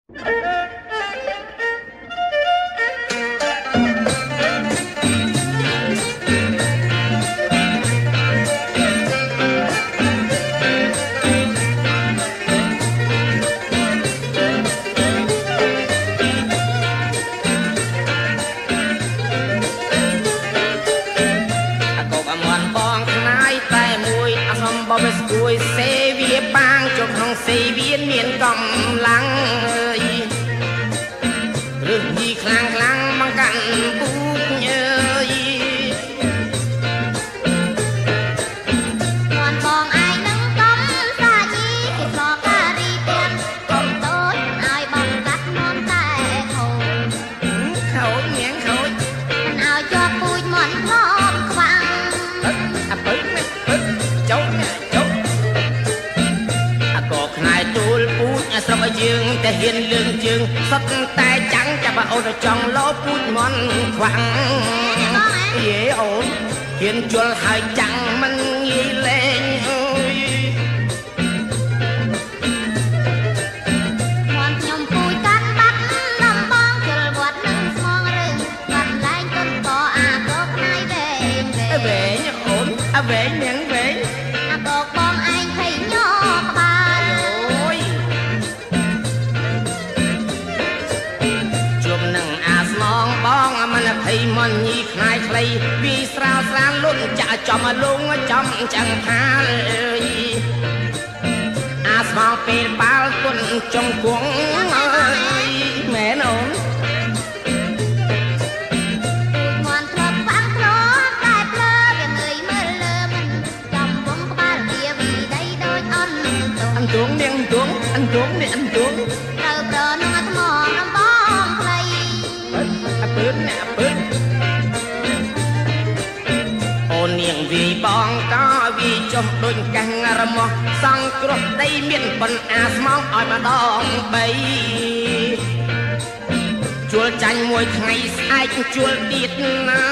សេវាមានកំឡាំងអើយឬញីខ្លាំងខ្លាំងមកកាន់ពូកអើយមន់បងឯងនឹងកំសាញីគេស្លការីទាំងកុំតូចឲ្យបងកាត់មន់តែខូចខូចញ៉ាំខូចមិនឲ្យជាប់ពូជមន់ធ្លាប់ខ្វាំងអាពឹកចុកខ្នាយទូលពូជស្រុកយើងតែហ៊ានលឿងជើងសុទ្ធតែចាំងចាប់អូនចង់លោពូជមន់ខ្វាំងយេអូនហ៊ានជល់ហើយចាំងមិនងាយលេងអើយមន់ខ្ញុំពូជកាត់បាត់ដំបងជល់វត្តនឹងស្មងរឿងបាត់ឡើងទុនក៏អាកោខ្នាយវែងវែងអូនអាវែងនាងវែងអាកោបងឯងភ័យញ័រក្បាលបងមិនភ័យមន់ញីខ្នាយខ្លីវាស្រាលស្រាលលុនចាក់ចំលងចំចាំងថាអើយអាស្មងពេលបាល់ទុនចង់គង់អើយមែនអូនមន់ធ្លាប់បាំងធ្លាប់តែភ្លើវាងើយមើលលើមិនចំវងក្បាលវាវីដីដូចអន់អន្ទងនាងអន្ទងអន្ទងនេះអន្ទងត្រូវប្រនឹងអាថ្មដំបងខ្លីអាពើអ្នកពើអូននាងវាយបងក៏វាចុះដូចកាំងរមាស់សង់គ្រោះដីមានប៉ុនអាស្មងឲ្យម្ដង3ជួលចាញ់មួយថ្ងៃស្អែកជួលទៀតណា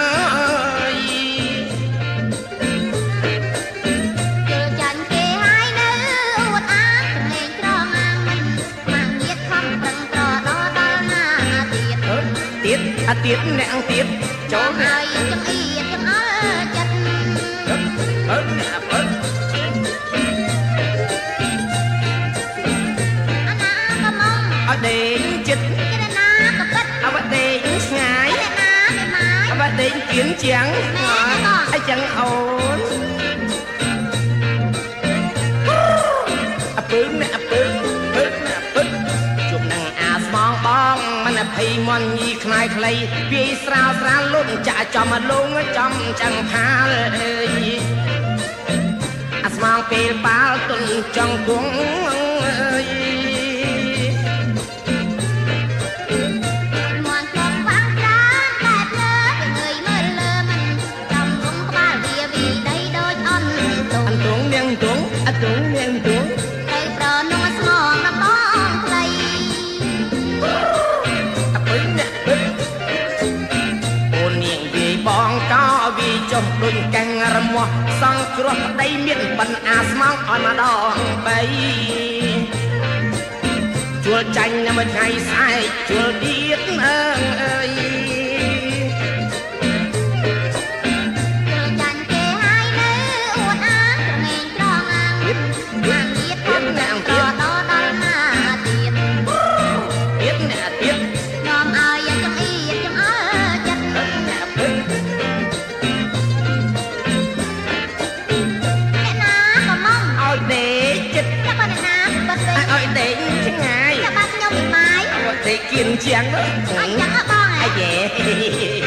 ជួលចាញ់គេហើយនៅអួតអាងលេងត្រង់អាងមិនមកងៀតខំប្រឹងត្រដល់ណាទៀតអាទៀតអ្នកទៀតចូលហើយចង្អៀតចង្អល់ចិត្តអ្នកពើអាណាក៏មកអត់ដេញចិត្តគេណាក៏ពិតអត់ដេញឆ្ងាយគេណាគេមកអត់ដេញគៀនជាងអញ្ចឹងអូនអាពើអ្នកពើអ្នកពើជួបនឹងអាស្មងបងមិនភ័យមន់ញីខ្នាយខ្លីវាយស្រាលស្រាលលុនចាក់ចំលងចំចាំងថាអើយអាស្មងពេលបាល់ទុនចង់គង់អើយមន់ធ្លាប់បាំងប្រានតែភ្លើវាងើយមើលលើមិនចំវងក្បាលវាវីដីដូចអន់អន្ទងនាងអន្ទងអន្ទងនាងអន្ទងត្រូវប្រនឹងស្មងដំបងខ្លីអូននាងវាយបងក៏វាចុះដូចកាំងរមាស់សង់គ្រោះដីមានប៉ុនអាស្មងឲ្យម្ដង3ជួលចាញ់មួយថ្ងៃស្អែកជួលទៀតអើយជួលចាញ់គេហើយនៅអួតអាងក្រមែងត្រង់អាងមិនមកងៀតខំប្រឹងត្រដល់ណាទៀតអ្នកទៀតនាំឲ្យចង្អៀតចង្អល់ចិត្តអ្នកពឹងអ្នកណាក៏មកឲ្យដេកចិត្តតែបើអ្នកណាបាត់ទេឲ្យដេកឆ្ងាយតែបាត់ខ្ញុំមិនម៉ាយឲ្យដេកគៀនជាងទៅអញ្ចឹងបងអាយេ